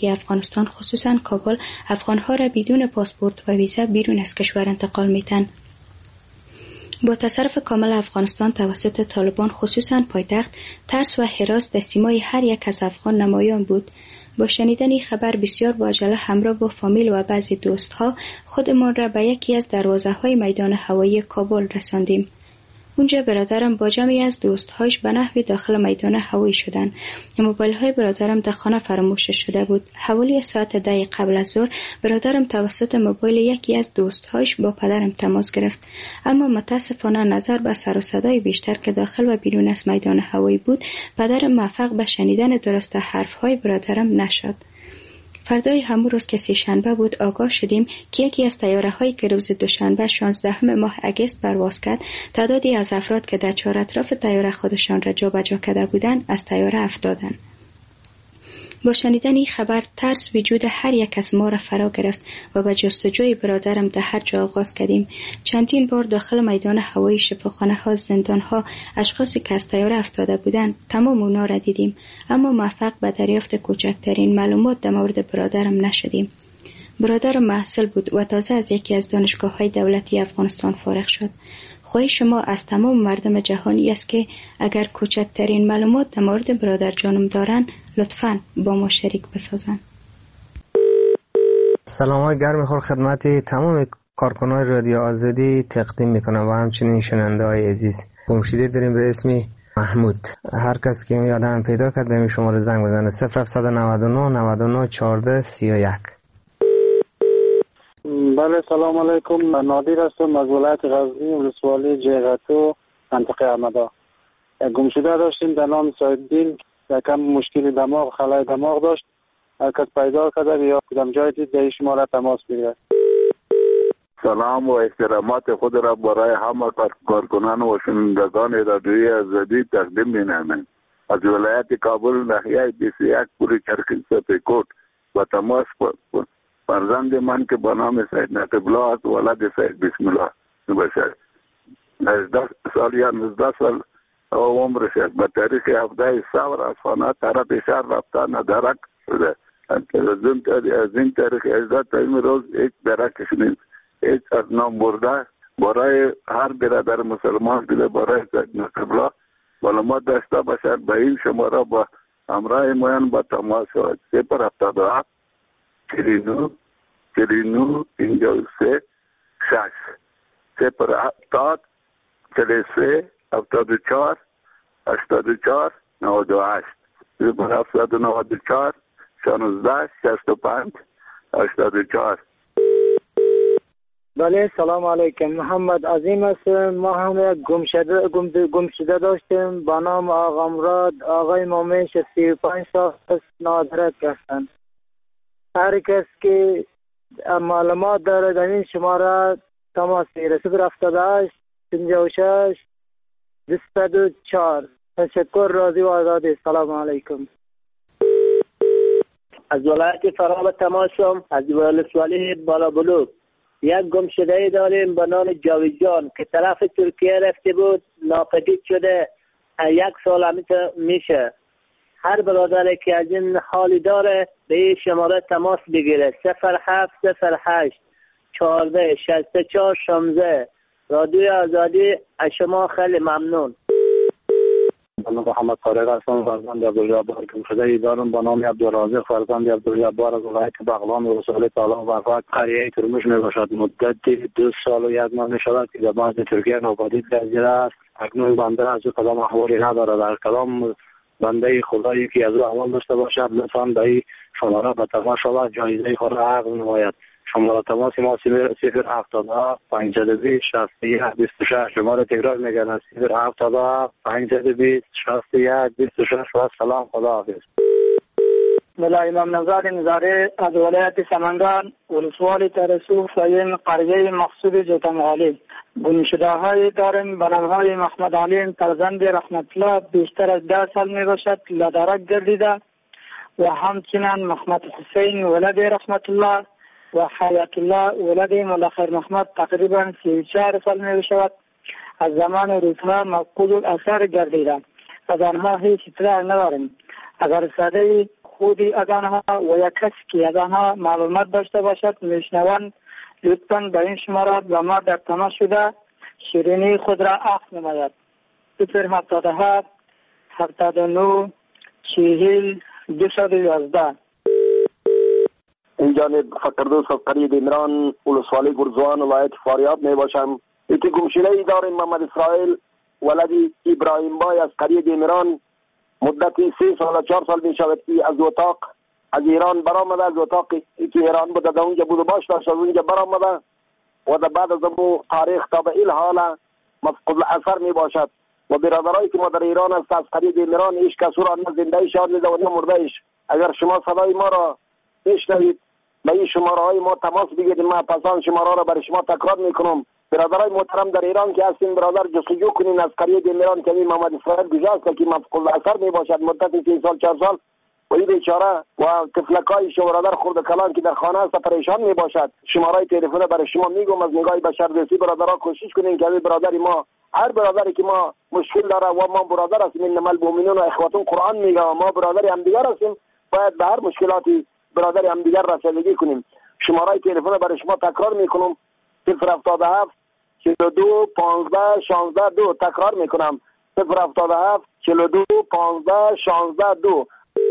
دولتی افغانستان خصوصاً کابل افغانها را بدون پاسپورت و ویزا بیرون از کشور انتقال میتن. با تصرف کامل افغانستان توسط طالبان خصوصاً پایتخت، ترس و هراس در سیمای هر یک از افغان نمایان بود. با شنیدن این خبر بسیار با عجله همراه با فامیل و بعضی دوستها خودمان را به یکی از دروازه‌های میدان هوایی کابل رساندیم. اونجا برادرم با جمعی از دوستهاش به نحوی داخل میدان هوایی شدند. موبایل های برادرم در خانه فراموش شده بود. حوالی ساعت 10 قبل از ظهر برادرم توسط موبایل یکی از دوستهاش با پدرم تماس گرفت، اما متاسفانه نظر به سر و صدای بیشتر که داخل و بیرون از میدان هوایی بود، پدرم موفق به شنیدن درست حرفهای برادرم نشد. فردای همون روز که سه‌شنبه بود آگاه شدیم که یکی از طیاره‌هایی که روز دوشنبه 16 ماه اگست پرواز کرد، تعدادی از افراد که در چهار اطراف طیاره خودشان را جابجا کرده بودند از طیاره افتادند. با شنیدن این خبر ترس وجود هر یک از ما را فرا گرفت و به جستجوی برادرم در هر جا آغاز کردیم. چندین بار داخل میدان هوایی، شفاخانه ها، زندان ها، اشخاصی که از طیاره افتاده بودند تمام اونا را دیدیم، اما موفق به دریافت کوچکترین معلومات در مورد برادرم نشدیم. برادرم محصل بود و تازه از یکی از دانشگاه‌های دولتی افغانستان فارغ شد. خواهش شما از تمام مردم جهانی است که اگر کوچکترین معلومات در مورد برادر جانم دارن لطفاً با ما شریک بسازن. سلام‌های گرم خور خدمت تمام کارکنان رادیو آزادی تقدیم میکنم و همچنین شنونده‌های عزیز. گمشیده داریم به اسم محمود. هر کس که یادم پیدا کرد به این شماره زنگ بزنه 0799 99 14 31. بله سلام علیکم، من نادر هستم از ولایت غزنی، ولسوالی جیغتو، منطقه احمدا. گمشده داشتیم در نام سایدین، یکم مشکل دماغ، خلای دماغ داشت. هر کس پیدا کرده یا کدام جای دید به شما را تماس بگیرد. سلام و احترامات خود را برای همه کارکنان و شنوندگان رادیوی آزادی تقدیم می‌نمایم. از ولایت کابل ناحیه 21 پوری چرخی سپیکوت با تماس فرزند من که به نام سید نقیب الله است، ولد سید بسم الله باشد. 19 سال یا 19 سال عمرش است. به تاریخ 17 صبر از خانه طرف شهر رفته ندرک شده. از این تاریخ اجازه تا این روز هیچ درکش نیست. هیچ از نام برده برای هر برادر مسلمان دیده برای سید نقیب الله معلومات داشته باشد به این شماره با همراه مویان با تماس شود. 077 49 53 6 070 43 74 84 98 794 16 65 84. بله سلام علیکم، محمد عظیم است. ما هم گمشده داشتیم با نام آقا مراد، آقای مومنش 35 سال است، نادرک هستند. هر کس که معلومات داره در این شماره تماس بگیره 078 56 204. تشکر، راضی و آزادی. سلام علیکم. از ولایت فراب تماس شدم، از ولسوالی بالابلوک. یک گمشده داریم به نام جاویدجان که طرف ترکیه رفته بود، ناپدید شده، 1 سال میشه. هر برادری که از این حالی داره به این شماره تماس بگیره 0708 14 64 16. رادیوی آزادی از شما خیلی ممنون. من محمد طارق هستم، فرزند عبدالجبار گمشده دارم به نام عبدالرازق، فرزند عبدالجبار از ولایت بغلان و رسول تعالی و قریه ترمش می باشد. مدت 2 سال و 1 ماه می شود که در بعض ترکیه ناپدید گردیده است. اکنون بنده از او کدام احوالی ندارد. در کلام بنده خدایی که از او احوال داشته باشد لطفاً به این شماره به تماس شود، جایزه خود را عقد نماید. شماره تماس ما 070 520 61 26. شماره تکرار میگن 070 520 61 26. و سلام، خدا حافظ. ملا امام نزار نزاره از ولایت سمنگان، ولسوالی ترسوخ، این قریه مقصود جوتنغالی. گمشده های داریم به نام‌های محمد علی فرزند رحمت الله، بیشتر از 10 سال می باشد، لدرک گردیده، و همچنین محمد حسین ولد رحمت الله و حیات الله ولد ملخیر محمد تقریبا 34 سال می باشد. از زمان روزها مفقود الاثر گردیده. از آنها هیچ اطلاع نداریم. اگر ساده خود از آنها و یا کسی که از آنها معلومات داشته باشد میشنوند لطفاً به این شماره با ما در تماس شده شیرینی خود را عفو نماید. 077 79 40 211. این جانب فقردوس از قریه دیمران ولسوالی گرزوان ولایت فاریاب می باشم. ایتی گمشده ای داریم محمد اسرائیل ولدی ابراهیم بای از قریه دیمران مدتی 3 سال 4 سال می شود که از اتاق از ایران برآمده. از اتاقی که ایران بوده در اونجا بود و باش داشت از اونجا برآمده و در بعد از امو تاریخ تا به این حال مفقود الاثر می باشد و برادرایی که ما در ایران است از قریه دیمران هیچ کس را نه زنده شاد نیده و نه مرده ایش. اگر شما صدای ما را بشنوید به این شماره های ما تماس بگیرید. ما پسان شماره را برای شما تکرار میکنم. برادرای محترم در ایران که هستین برادر جستجو کنین از قریه دیمران که این محمد اسرائیل گذشته که مفقود الاثر می باشد مدت 3 سال 4 سال و این بیچاره و طفلکای شو برادر خرد کلان که در خانه است پریشان می باشد. شماره تلفن برای شما میگم از نگاه بشردوستی برادرها کوشش کنین که برادری ما هر برادری که ما مشکل داره و ما برادر هستیم انما المؤمنون اخوة قرآن میگه و ما برادری هم دیگر هستیم باید به هر مشکلاتی برادری هم دیگر رسیدگی کنیم. شماره تلفن برای شما تکرار میکنم 077 42 15 16 2. تکرار میکنم 077 42 15 16 2.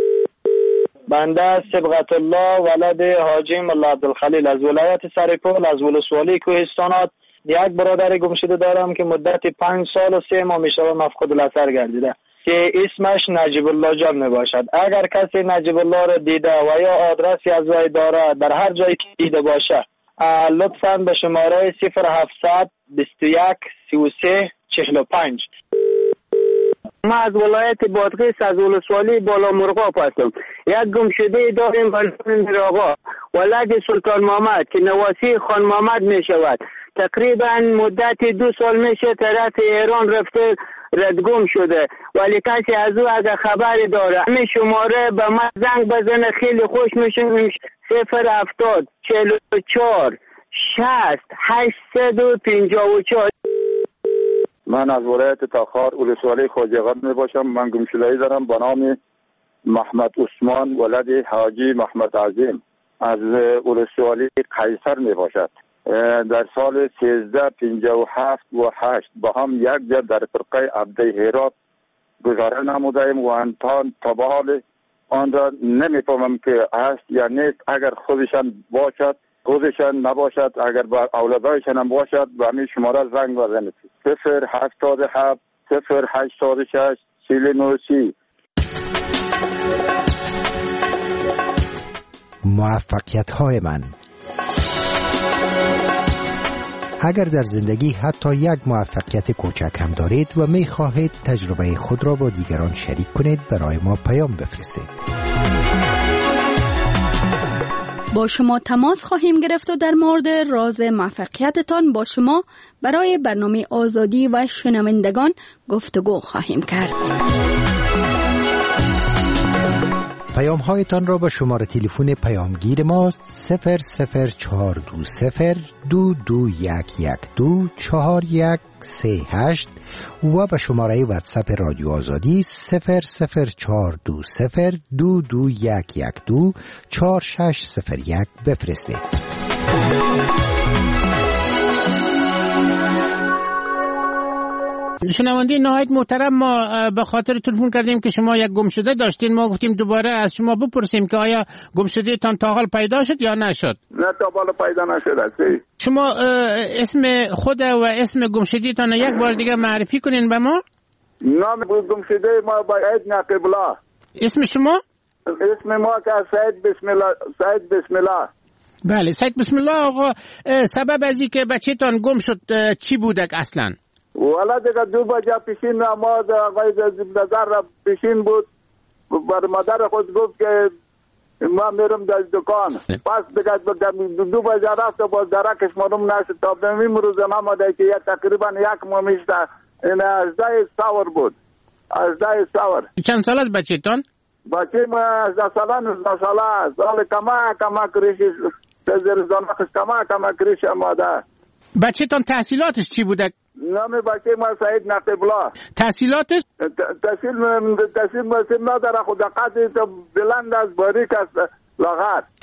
بنده صبغت الله ولد حاجی ملا عبدالخلیل از ولایت سرپل از ولسوالی کوهستانات یک برادر گمشده دارم که مدت 5 سال و 3 ماه میشه مفقود الاثر گردیده که اسمش نجیب الله جان می باشد. اگر کسی نجیب الله را دیده و یا آدرسی از وی داره در هر جایی که دیده باشه لطفاً به شماره 0700 21 33 45. ما از ولایت بادغیس از ولسوالی بالا مرغاب هستم. یک گمشده داریم بلند آقا ولد سلطان محمد که نواسی خان محمد می شود. تقریبا مدت 2 سال میشه طرف ایران رفته ردگم شده ولی کسی از او اگر خبری داره همین شماره به من زنگ بزنه خیلی خوش میشه. 070 44 60 854. من از ولایت تاخار ولسوالی خواجه‌قند می باشم. من گمشده‌ای دارم به نام محمد عثمان ولد حاجی محمد عظیم از ولسوالی قیصر می باشد. در سال 1357 و 8 با هم یک جا در فرقه عبده هرات گذاره نمودیم و انتان تا به حال آن را نمیفهمم که هست یا نیست. اگر خودشان باشد خودشان نباشد اگر با اولادایشان هم باشد به همین شماره زنگ بزنید 077 086 4930. موفقیت‌های من. اگر در زندگی حتی یک موفقیت کوچک هم دارید و می خواهید تجربه خود را با دیگران شریک کنید برای ما پیام بفرستید. با شما تماس خواهیم گرفت و در مورد راز موفقیتتان با شما برای برنامه آزادی و شنوندگان گفتگو خواهیم کرد. پیام هایتان را با شماره تلفن پیامگیر ما 00420 2211 4138 و به شماره واتساپ رادیو آزادی 00420 2211 4601 بفرستید. شنونده نهایت محترم، ما به خاطر تلفن کردیم که شما یک گمشده داشتین. ما گفتیم دوباره از شما بپرسیم که آیا گمشده تان تا حال پیدا شد یا نشد؟ نه تا حال پیدا نشد. شما اسم خود و اسم گمشده تان یک بار دیگه معرفی کنین به ما. نام گمشده ما باید نقبلا. اسم شما؟ اسم ما که سید بسم الله. سید بسم الله. بله سید بسم الله. آقا سبب از این که بچه تان گم شد چی بودک اصلا؟ والا دیگه 2 بجه پیشین نماز آقای نظر پیشین بود. بر مادر خود گفت که ما میرم در دکان. پس دیگه 2 بجه رفت و باز درکش معلوم نشد. تا به این روز نماده که تقریبا 1 ماه میشته. این 18 سور بود. 18 سور. چند سال است بچه تان؟ بچه ما 18 ساله 19 ساله. سال کما کریشی زرزانخش کما کریش ماده. بچه تان تحصیلاتش چی بوده؟ نام بچه ما سعید نقیب‌الله. تحصیلاتش؟ تحصیل مسلم نداره، خود قد بلند از باریک است لاغر.